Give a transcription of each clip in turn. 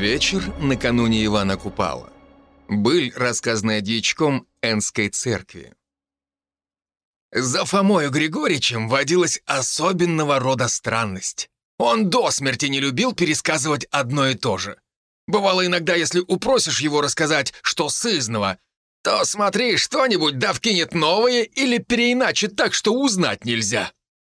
Вечер накануне Ивана Купала. Быль, рассказанная дьячком Энской церкви. За Фомою Григорьевичем водилась особенного рода странность. Он до смерти не любил пересказывать одно и то же. Бывало иногда, если упросишь его рассказать, что сызнова, то смотри, что-нибудь да вкинет новое или переиначит так, что узнать нельзя.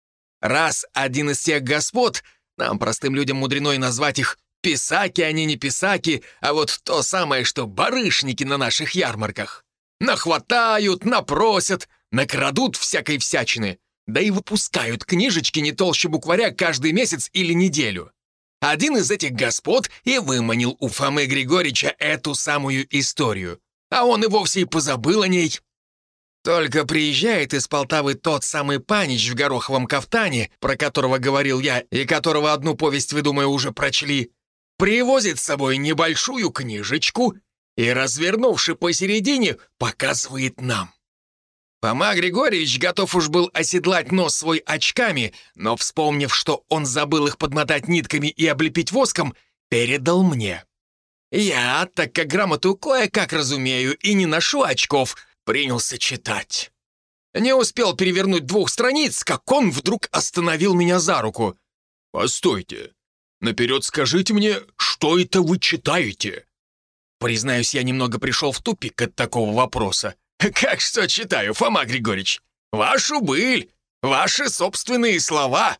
Раз один из тех господ, нам, простым людям, мудрено и назвать их писаки, они не писаки, а вот то самое, что барышники на наших ярмарках. Нахватают, напросят, накрадут всякой всячины, да и выпускают книжечки не толще букваря каждый месяц или неделю. Один из этих господ и выманил у Фомы Григорьевича эту самую историю, а он и вовсе и позабыл о ней. Только приезжает из Полтавы тот самый панич в гороховом кафтане, про которого говорил я, и которого одну повесть, вы, думаю, уже прочли, привозит с собой небольшую книжечку и, развернувши посередине, показывает нам. Фома Григорьевич готов уж был оседлать нос свой очками, но, вспомнив, что он забыл их подмотать нитками и облепить воском, передал мне. Я, так как грамоту кое-как разумею и не ношу очков, принялся читать. Не успел перевернуть 2 страниц, как он вдруг остановил меня за руку. «Постойте, наперед скажите мне, что это вы читаете?» Признаюсь, я немного пришел в тупик от такого вопроса. «Как что читаю, Фома Григорьевич? Вашу быль, ваши собственные слова».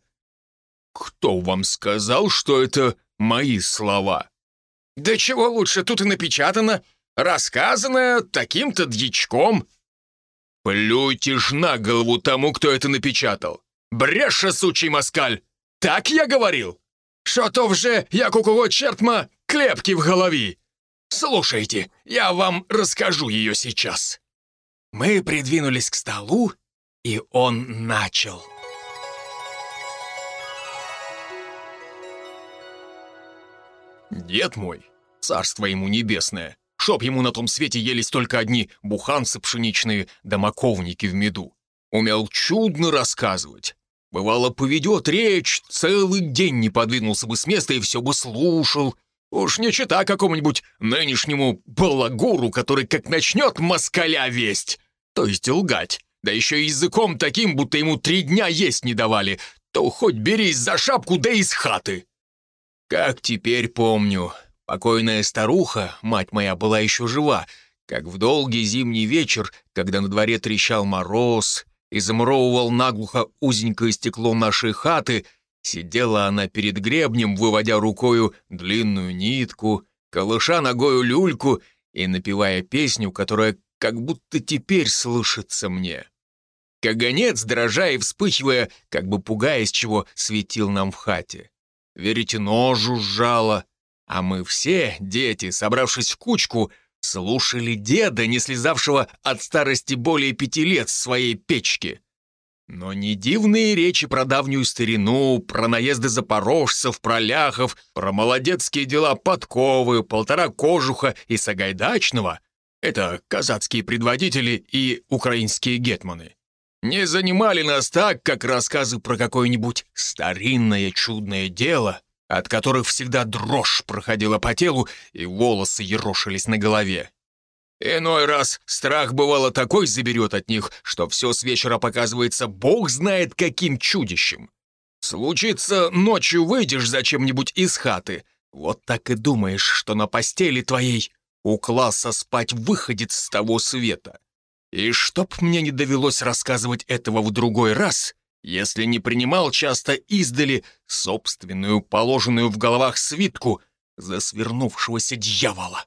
«Кто вам сказал, что это мои слова?» «Да чего лучше, тут и напечатано, рассказано таким-то дьячком». «Плюйте ж на голову тому, кто это напечатал. Бреша, сучий москаль! Так я говорил? Шо-то вже, як у кого чертма, клепки в голове. Слушайте, я вам расскажу ее сейчас». Мы придвинулись к столу, и он начал. Дед мой, царство ему небесное, чтоб ему на том свете елись только одни буханцы пшеничные да маковники в меду, умел чудно рассказывать. Бывало, поведет речь, целый день не подвинулся бы с места и все бы слушал. Уж не чита какому-нибудь нынешнему балагуру, который как начнет москаля весть, то есть лгать, да еще языком таким, будто ему 3 дня есть не давали, то хоть берись за шапку, да из хаты. Как теперь помню, покойная старуха, мать моя, была еще жива, как в долгий зимний вечер, когда на дворе трещал мороз и замуровывал наглухо узенькое стекло нашей хаты, сидела она перед гребнем, выводя рукою длинную нитку, колыша ногою люльку и напевая песню, которая как будто теперь слышится мне. Каганец, дрожа и вспыхивая, как бы пугаясь чего, светил нам в хате. Веретено жужжало, а мы все, дети, собравшись в кучку, слушали деда, не слезавшего от старости более 5 лет с своей печки. Но не дивные речи про давнюю старину, про наезды запорожцев, про ляхов, про молодецкие дела Подковы, Полтора Кожуха и Сагайдачного — это казацкие предводители и украинские гетманы — не занимали нас так, как рассказы про какое-нибудь старинное чудное дело, от которых всегда дрожь проходила по телу и волосы ерошились на голове. Иной раз страх, бывало, такой заберет от них, что все с вечера показывается бог знает каким чудищем. Случится, ночью выйдешь за чем-нибудь из хаты, вот так и думаешь, что на постели твоей уклался спать выходец с того света. И чтоб мне не довелось рассказывать этого в другой раз, если не принимал часто издали собственную, положенную в головах свитку за свернувшегося дьявола.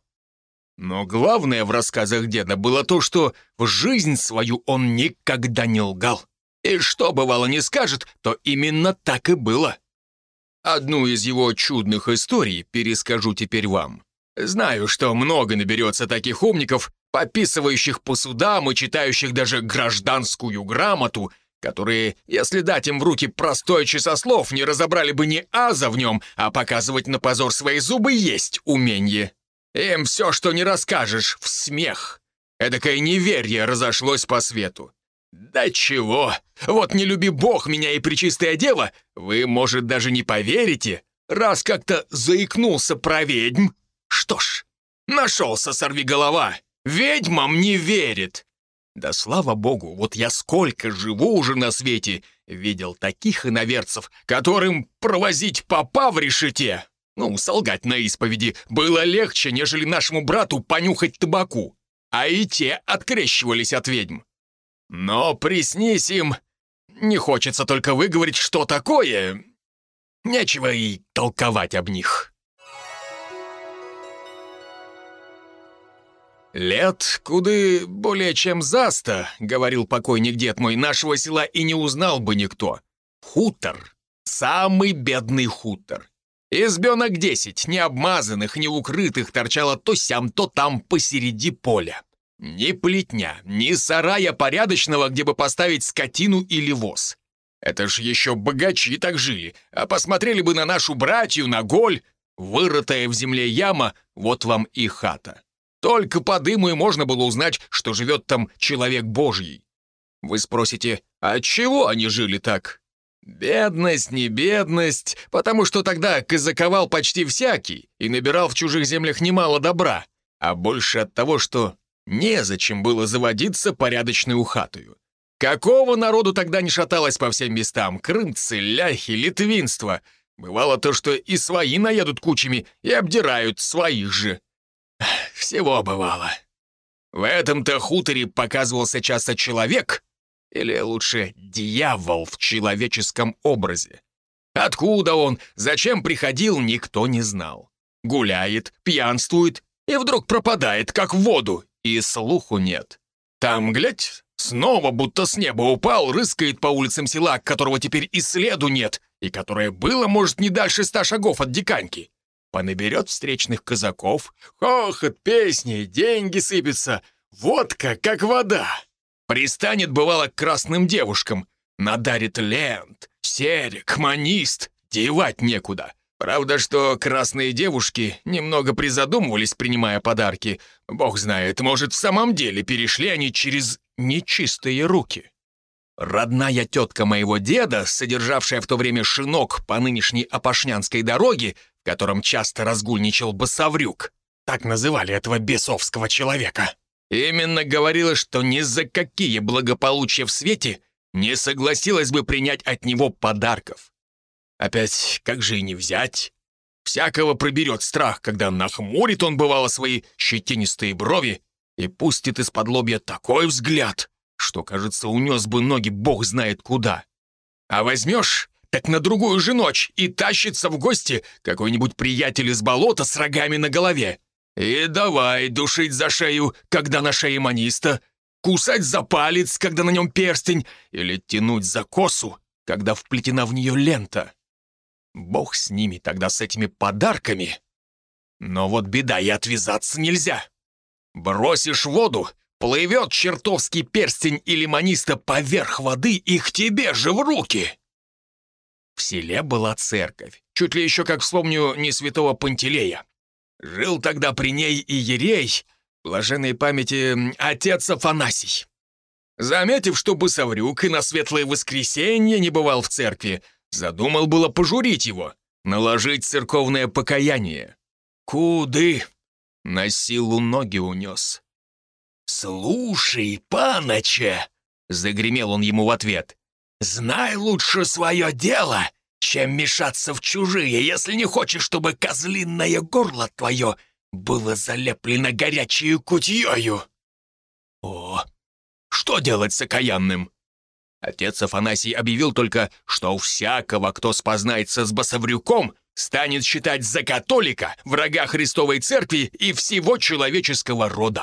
Но главное в рассказах деда было то, что в жизнь свою он никогда не лгал. И что, бывало, не скажет, то именно так и было. Одну из его чудных историй перескажу теперь вам. Знаю, что много наберется таких умников, пописывающих по судам и читающих даже гражданскую грамоту, которые, если дать им в руки простой часослов, не разобрали бы ни аза в нем, а показывать на позор свои зубы есть уменье. Им все, что не расскажешь, в смех. Эдакое неверие разошлось по свету. Да чего? Вот не люби Бог меня и пречистая дева, вы, может, даже не поверите, раз как-то заикнулся про ведьм, Что ж, нашелся сорвиголова, ведьмам не верит. Да слава богу, вот я сколько живу уже на свете, видел таких иноверцев, которым провозить попа в решете, солгать на исповеди, было легче, нежели нашему брату понюхать табаку, а и те открещивались от ведьм. Но приснись им, не хочется только выговорить, что такое, нечего и толковать об них. «Лет куды более чем за 100, — говорил покойник дед мой, — нашего села и не узнал бы никто. Хутор, самый бедный хутор. Избенок 10, не обмазанных, не укрытых, торчало то сям, то там посереди поля. Ни плетня, ни сарая порядочного, где бы поставить скотину или воз. Это ж еще богачи так жили, а посмотрели бы на нашу братью, на голь, вырытая в земле яма, вот вам и хата. Только по дыму и можно было узнать, что живет там человек Божий. Вы спросите, а чего они жили так? Бедность, не бедность, потому что тогда казаковал почти всякий и набирал в чужих землях немало добра, а больше от того, что незачем было заводиться порядочной ухатою. Какого народу тогда не шаталось по всем местам? Крымцы, ляхи, литвинство. Бывало то, что и свои наедут кучами и обдирают своих же. Всего бывало. В этом-то хуторе показывался часто человек, или лучше дьявол в человеческом образе. Откуда он, зачем приходил, никто не знал. Гуляет, пьянствует и вдруг пропадает, как в воду, и слуху нет. Там, глядь, снова будто с неба упал, рыскает по улицам села, которого теперь и следу нет, и которое было, может, не дальше 100 шагов от диканьки. Понаберет встречных казаков, хохот, песни, деньги сыпятся, водка, как вода. Пристанет, бывало, к красным девушкам, надарит лент, серег, манист, девать некуда. Правда, что красные девушки немного призадумывались, принимая подарки. Бог знает, может, в самом деле перешли они через нечистые руки. Родная тетка моего деда, содержавшая в то время шинок по нынешней Опошнянской дороге, в котором часто разгульничал Басаврюк, так называли этого бесовского человека, именно говорила, что ни за какие благополучия в свете не согласилась бы принять от него подарков. Опять, как же и не взять? Всякого проберет страх, когда нахмурит он, бывало, свои щетинистые брови и пустит из-под лобья такой взгляд, что, кажется, унес бы ноги бог знает куда. А возьмешь, так на другую же ночь и тащится в гости какой-нибудь приятель из болота с рогами на голове. И давай душить за шею, когда на шее маниста, кусать за палец, когда на нем перстень, или тянуть за косу, когда вплетена в нее лента. Бог с ними тогда, с этими подарками. Но вот беда, и отвязаться нельзя. Бросишь в воду, плывет чертовский перстень или маниста поверх воды и к тебе же в руки. В селе была церковь, чуть ли еще, как вспомню, не святого Пантелея. Жил тогда при ней и иерей, блаженной памяти отец Афанасий. Заметив, что Басаврюк и на светлое воскресенье не бывал в церкви, задумал было пожурить его, наложить церковное покаяние. Куды? На силу ноги унес. «Слушай, паноче!» — загремел он ему в ответ. «Знай лучше свое дело, чем мешаться в чужие, если не хочешь, чтобы козлиное горло твое было залеплено горячей кутьёю». О, что делать с окаянным? Отец Афанасий объявил только, что всякого, кто спознается с Басаврюком, станет считать за католика, врага Христовой Церкви и всего человеческого рода.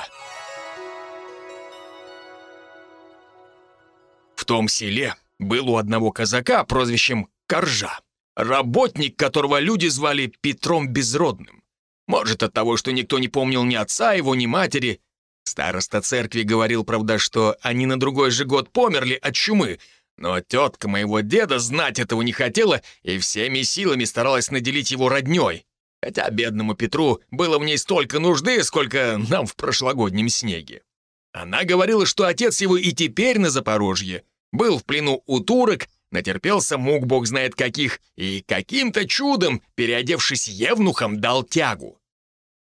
В том селе был у одного казака прозвищем Коржа, работник, которого люди звали Петром Безродным. Может, от того, что никто не помнил ни отца его, ни матери. Староста церкви говорил, правда, что они на другой же год померли от чумы, но тетка моего деда знать этого не хотела и всеми силами старалась наделить его роднёй, хотя бедному Петру было в ней столько нужды, сколько нам в прошлогоднем снеге. Она говорила, что отец его и теперь на Запорожье, был в плену у турок, натерпелся мук бог знает каких, и каким-то чудом, переодевшись евнухом, дал тягу.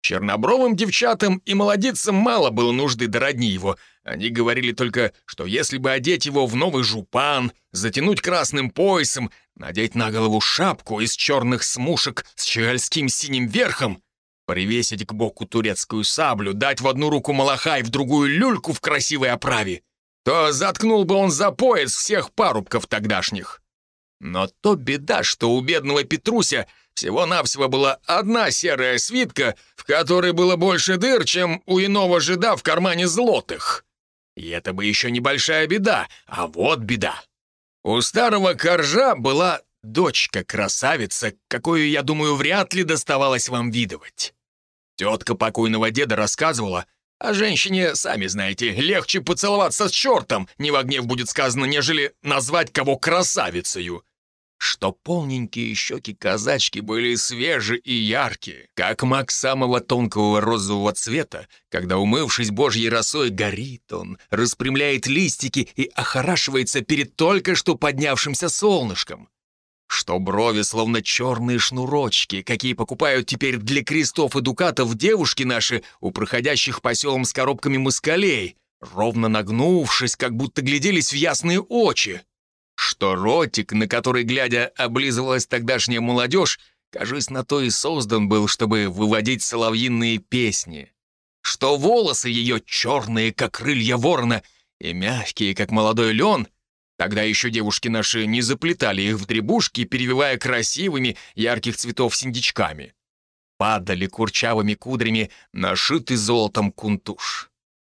Чернобровым девчатам и молодицам мало было нужды до родни его. Они говорили только, что если бы одеть его в новый жупан, затянуть красным поясом, надеть на голову шапку из черных смушек с щегольским синим верхом, привесить к боку турецкую саблю, дать в одну руку малахай, в другую люльку в красивой оправе, то заткнул бы он за пояс всех парубков тогдашних. Но то беда, что у бедного Петруся всего-навсего была одна серая свитка, в которой было больше дыр, чем у иного жида в кармане злотых. И это бы еще небольшая беда, а вот беда. У старого коржа была дочка-красавица, какую, я думаю, вряд ли доставалось вам видывать. Тетка покойного деда рассказывала, а женщине, сами знаете, легче поцеловаться с чертом, не во гнев будет сказано, нежели назвать кого красавицею, что полненькие щеки казачки были свежие и яркие, как мак самого тонкого розового цвета, когда, умывшись божьей росой, горит он, распрямляет листики и охорашивается перед только что поднявшимся солнышком, что брови словно черные шнурочки, какие покупают теперь для крестов и дукатов девушки наши у проходящих по селам с коробками москалей, ровно нагнувшись, как будто гляделись в ясные очи, что ротик, на который, глядя, облизывалась тогдашняя молодежь, кажись, на то и создан был, чтобы выводить соловьиные песни, что волосы ее черные, как крылья ворона, и мягкие, как молодой лен, тогда еще девушки наши не заплетали их в дребушки, перевивая красивыми, ярких цветов синдичками, падали курчавыми кудрями на шитый золотом кунтуш.